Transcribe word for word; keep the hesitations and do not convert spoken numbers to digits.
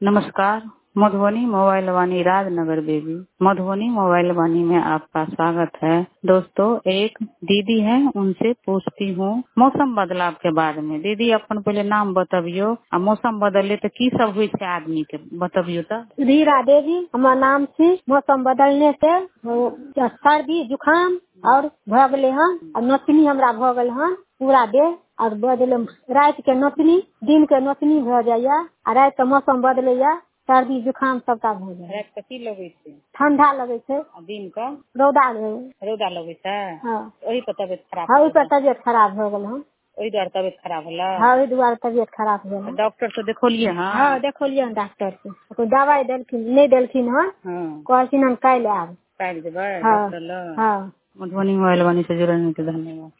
नमस्कार। Madhubani mobile Vaani Rajnagar baby Madhubani mobile Vaani में आपका स्वागत है। दोस्तों, एक दीदी है, उनसे पूछती हूँ मौसम बदलाव के बारे में। दीदी अपन पहले नाम बतबियो, आ मौसम बदले तो की सब हुई है आदमी के बतबियो। तो रीरा देवी हमार नाम से। मौसम बदलने से सर्दी जुकाम और भ गले हन, और नोचनी हमरा भ गल हन पूरा देह, और बदले रात के नोचनी दिन के नोचनी भ जाया, आ रात के मौसम बदलैया सर्दी जुकाम सबटा भ जाय। रात के की लगे छे? ठंडा लगे छे। दिन का रौदा लगे रौदा लगे छे। हाँ, वही पर तबियत खराब। हाँ, वही पर तबियत खराब हो गल हन। वही द्वारा तबियत खराब होला। हाँ, वही द्वारा तबियत खराब हो गल। डॉक्टर से देखोलिए? हाँ हाँ, देखोलिए डॉक्टर से। कोई दवाई देलखिन नहीं देलखिन हन। हाँ, कहलखिन हम काल्हि आब। काल्हि जेबै हाँ, डॉक्टर लग। हाँ। मधुबनी मोबाइल वाणी से जुड़ने के धन्यवाद।